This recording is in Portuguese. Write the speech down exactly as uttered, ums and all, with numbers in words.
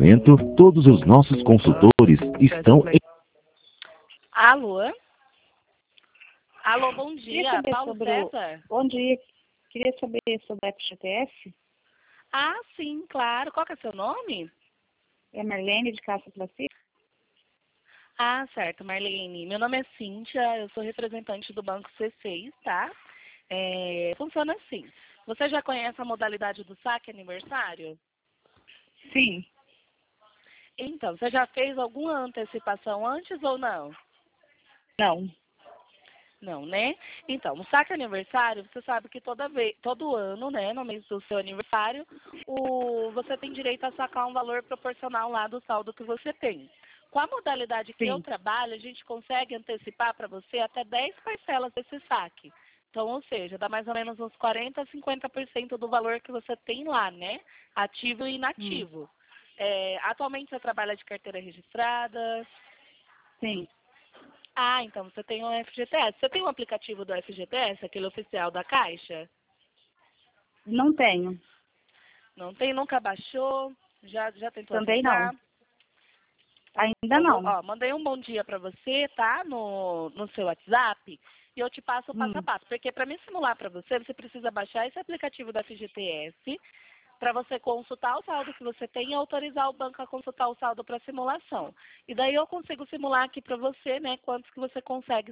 momento, todos os nossos consultores estão em... Alô? Alô, bom Queria dia. saber Paulo sobre o... César? Bom dia. Queria saber sobre o F G T S. Ah, sim, claro. Qual que é seu nome? É Marlene de Castro Placi. Ah, certo, Marlene. Meu nome é Cíntia, eu sou representante do Banco C seis, tá? É, funciona assim. Você já conhece a modalidade do saque aniversário? Sim. Então, você já fez alguma antecipação antes ou não? Não. Não, né? Então, o saque aniversário, você sabe que toda vez, todo ano, né, no mês do seu aniversário, o, você tem direito a sacar um valor proporcional lá do saldo que você tem. Com a modalidade que Sim. eu trabalho, a gente consegue antecipar para você até dez parcelas desse saque. Então, ou seja, dá mais ou menos uns quarenta, cinquenta por cento do valor que você tem lá, né? Ativo e inativo. Hum. É, atualmente você trabalha de carteira registrada? Sim. Ah, então você tem o F G T S. Você tem um aplicativo do F G T S, aquele oficial da Caixa? Não tenho. Não tem? Nunca baixou? Já, já tentou Também acessar? não. Ainda Eu vou, não. ó, mandei um bom dia para você, tá? No, no seu WhatsApp. E eu te passo o passo a Hum. passo. Porque para me simular para você, você precisa baixar esse aplicativo da F G T S para você consultar o saldo que você tem e autorizar o banco a consultar o saldo para simulação. E daí eu consigo simular aqui para você, né, quantos que você consegue